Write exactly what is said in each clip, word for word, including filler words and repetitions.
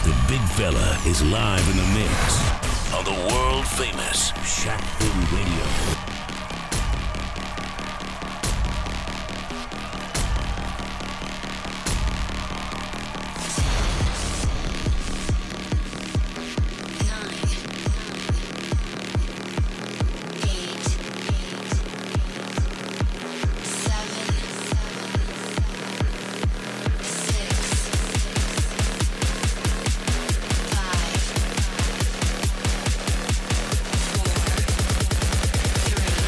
The big fella is live in the mix on the world famous Shaq Boom Radio. Three,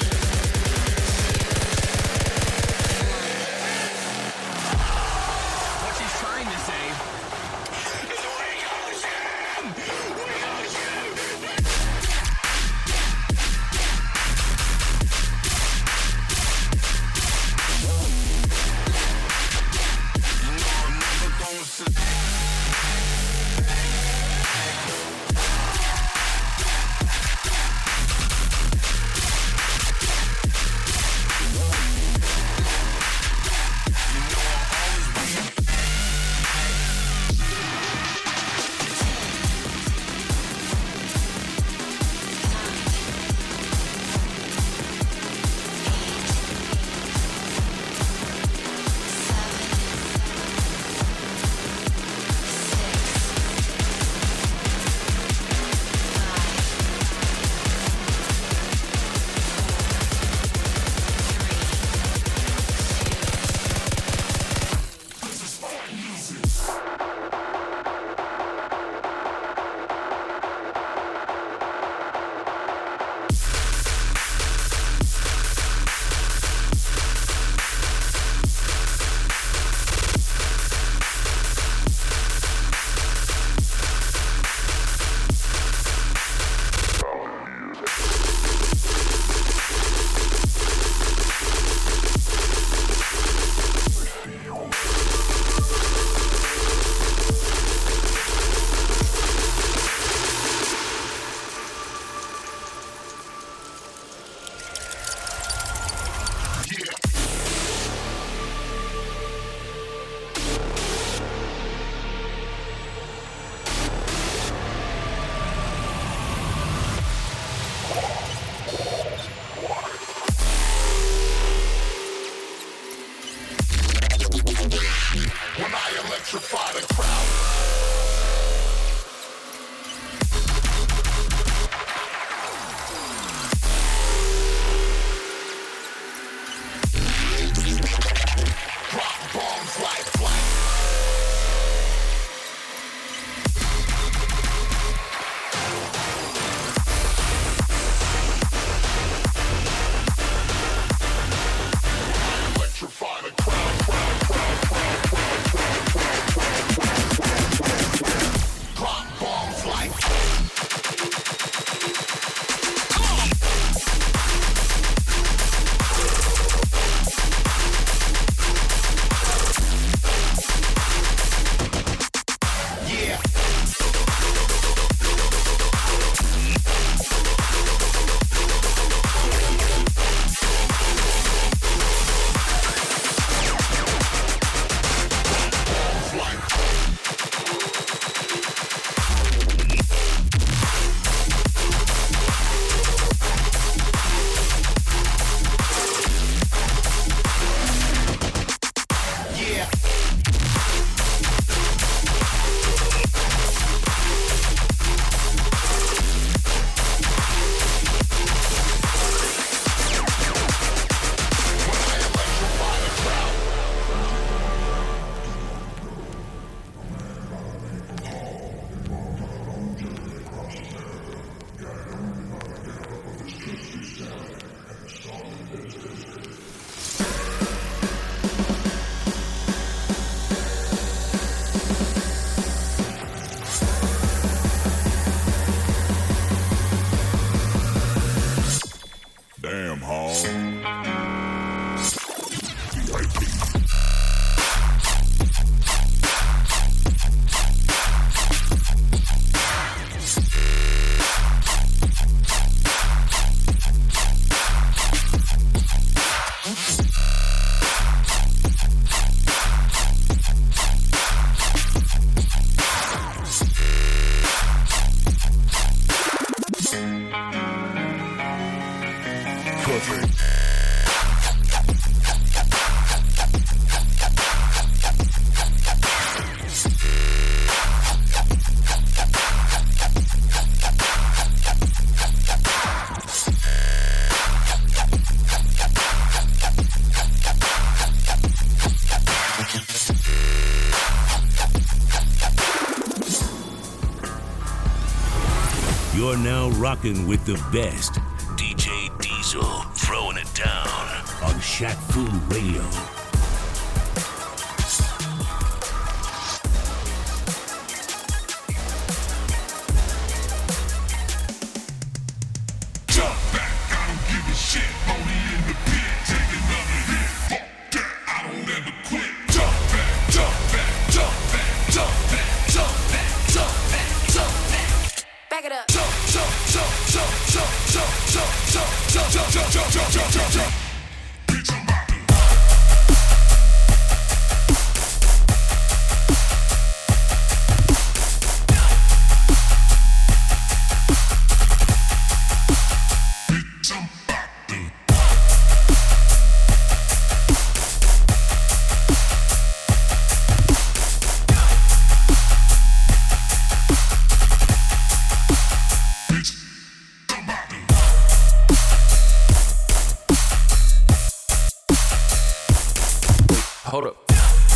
You're now rocking with the best. D J Diesel throwing it down on Shaq Fu Radio. Hold up.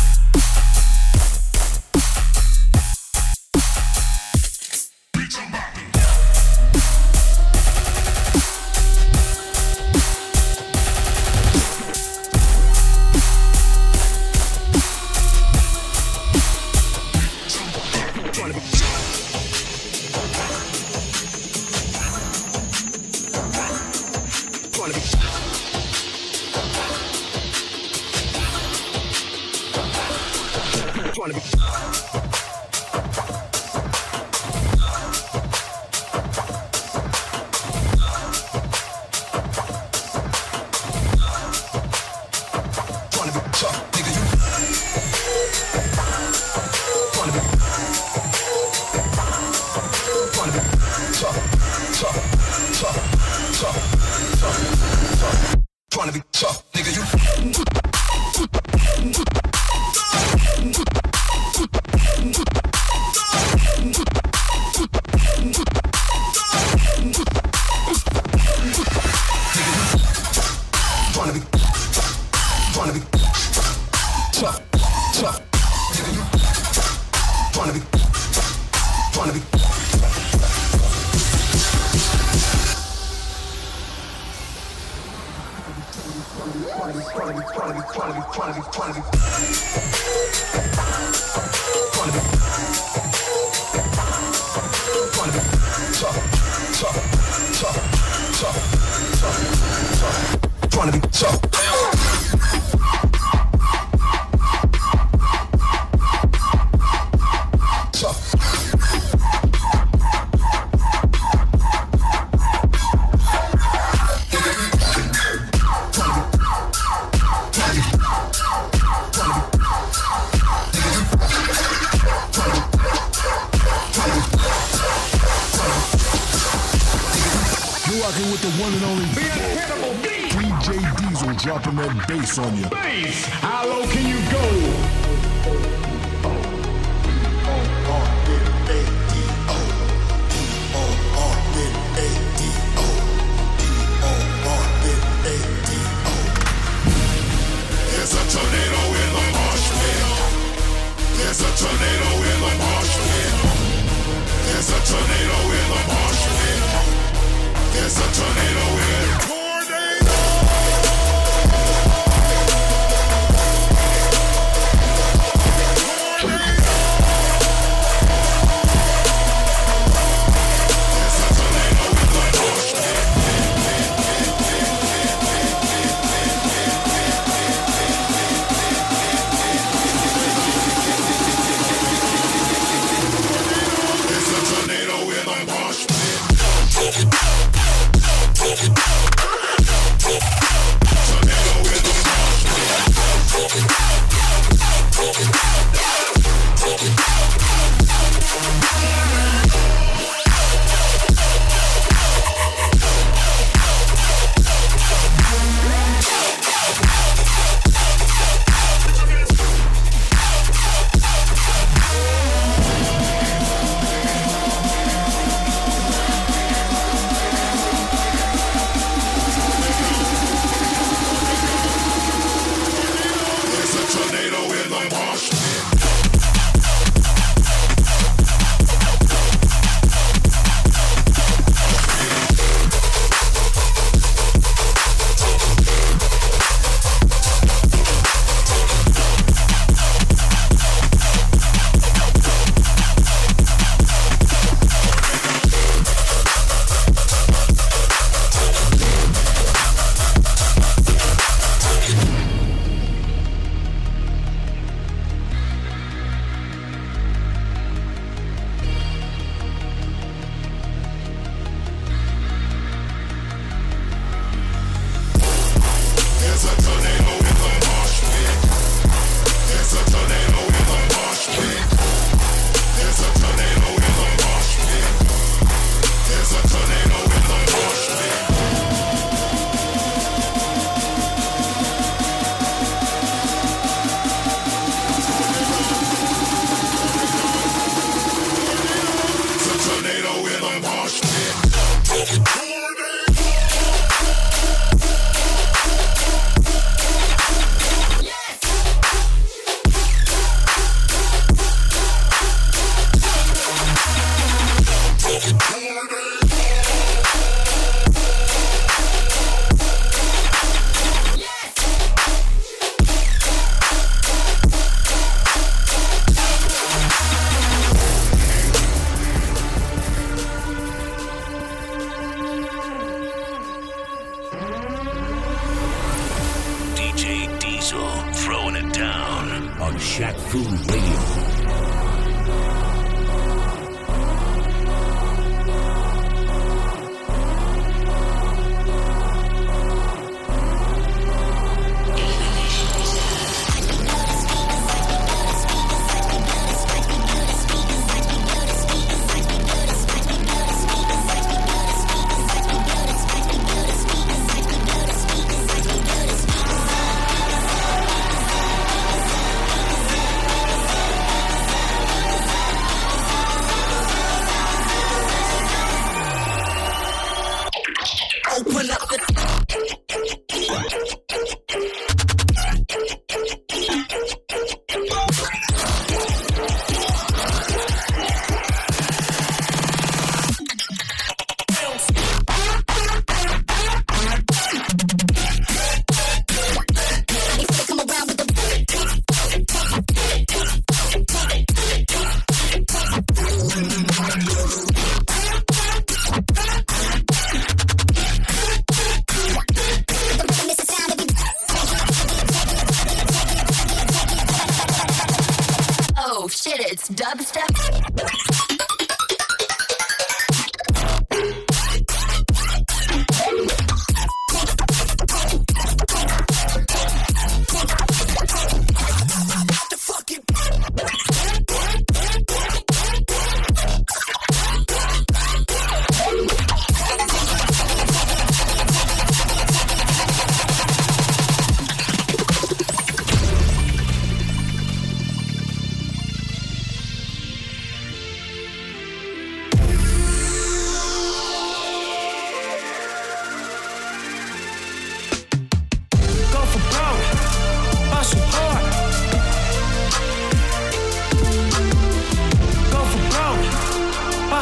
Trying to be tough, nigga, you. Trying to be, trying to be tough, tough, nigga, you. Trying to be, trying to be. Trying to be tough. With the one and only the incredible D J Diesel dropping that bass on you. Bass! How low can you go? There's a tornado in the marsh pit. There's a tornado in the marsh pit. There's a tornado in the marsh pit. There's a tornado in tornado.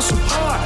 hustle hard.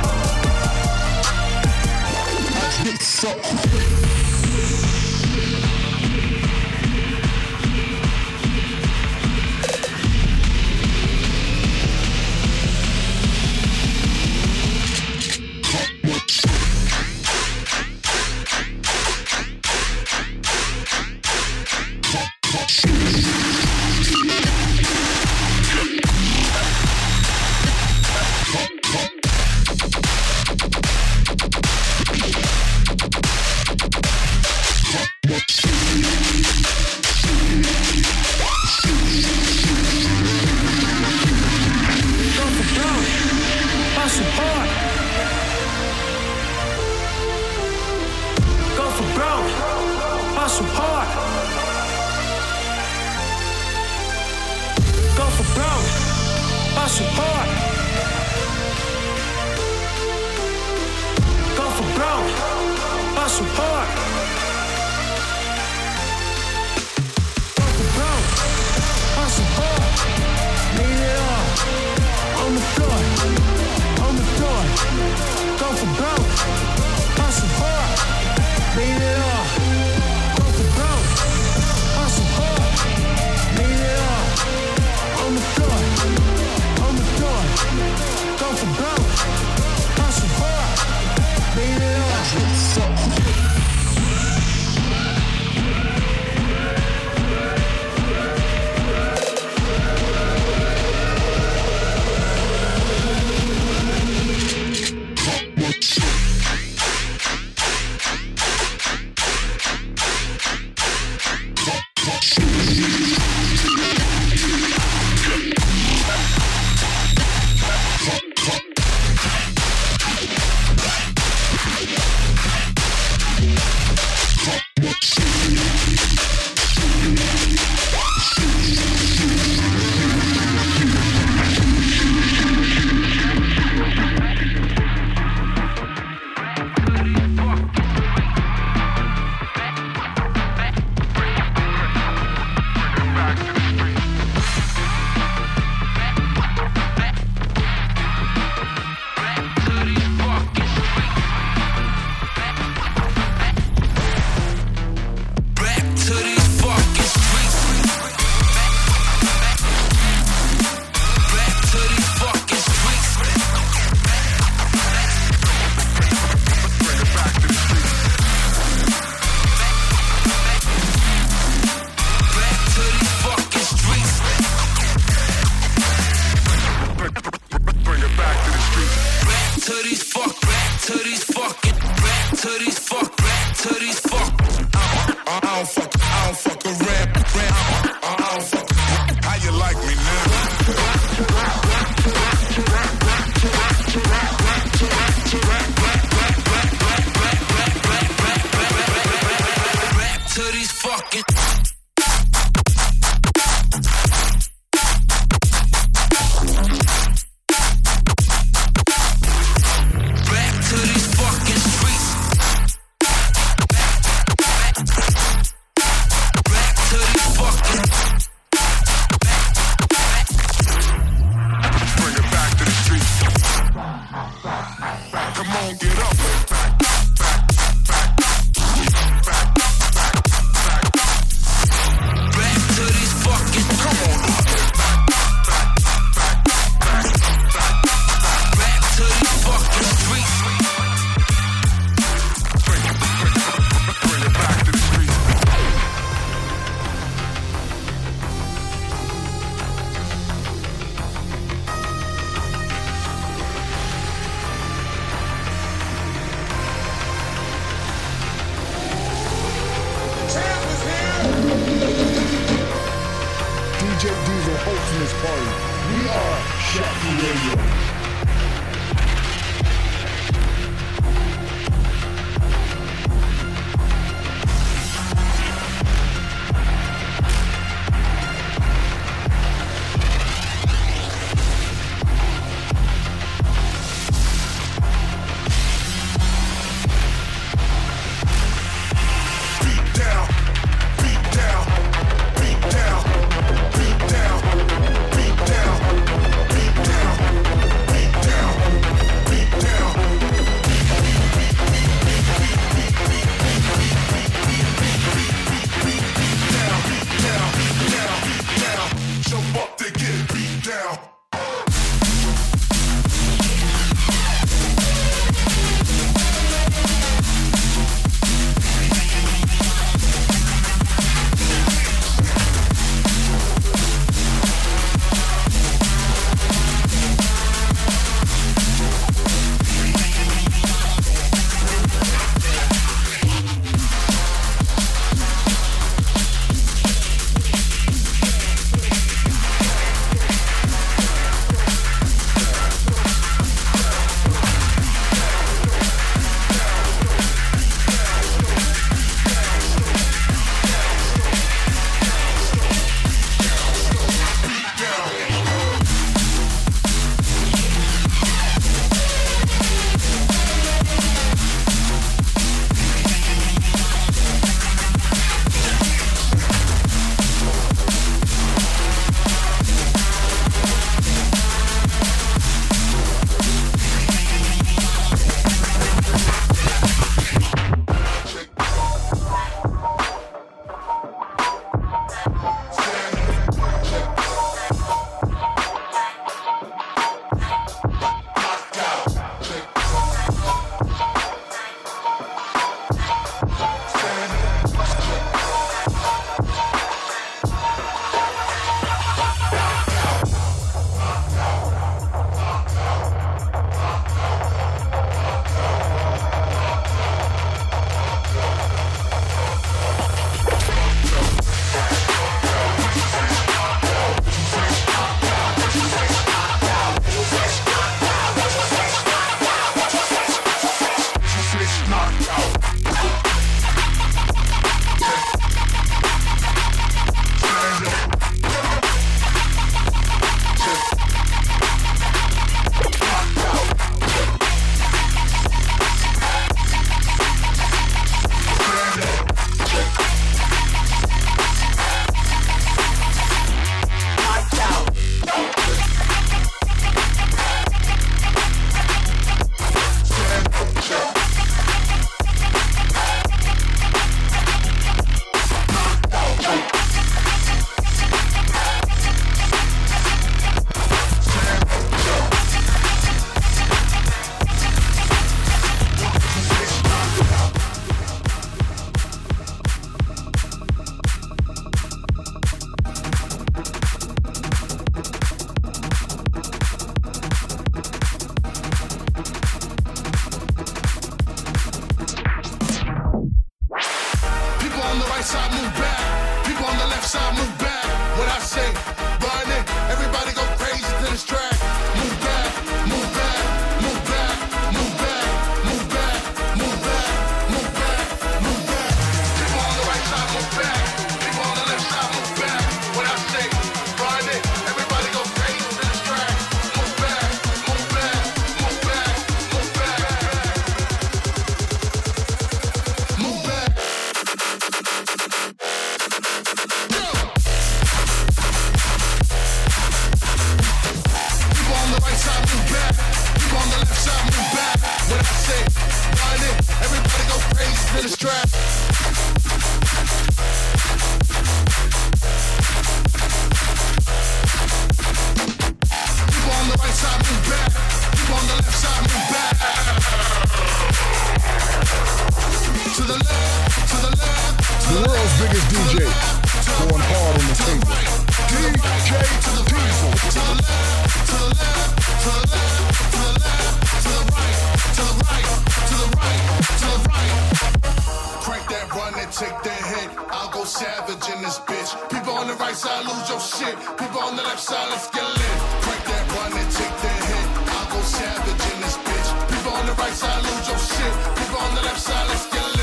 this track. People on the right side move back. People on the left side move back. To the left, to the left. The world's biggest D J, going hard on the table. D J Diesel. To the left, to the left, to the left, to the left, to the right, to the right, to the right, to the right. Crank that run and take that hit. I'll go savage in this bitch. People on the right side lose your shit. People on the left side, let's get lit. Crank that run and take that hit. I'll go savage in this bitch. People on the right side lose your shit. People on the left side, let's get lit.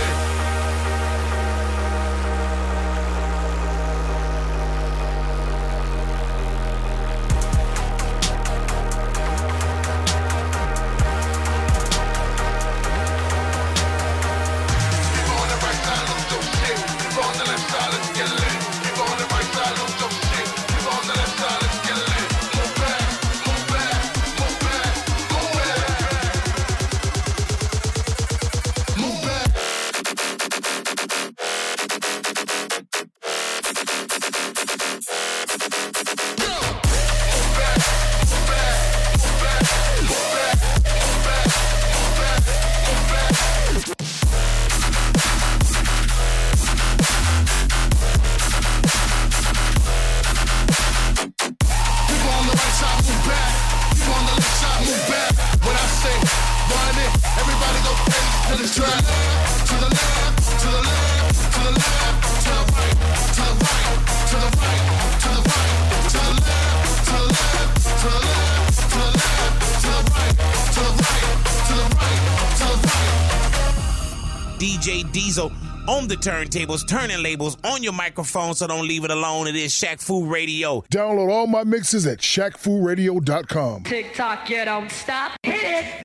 D J Diesel on the turntables, turning labels on your microphone, so don't leave it alone. It is Shaq Fu Radio. Download all my mixes at shaq fu radio dot com. Tick tock, you don't stop. Hit it.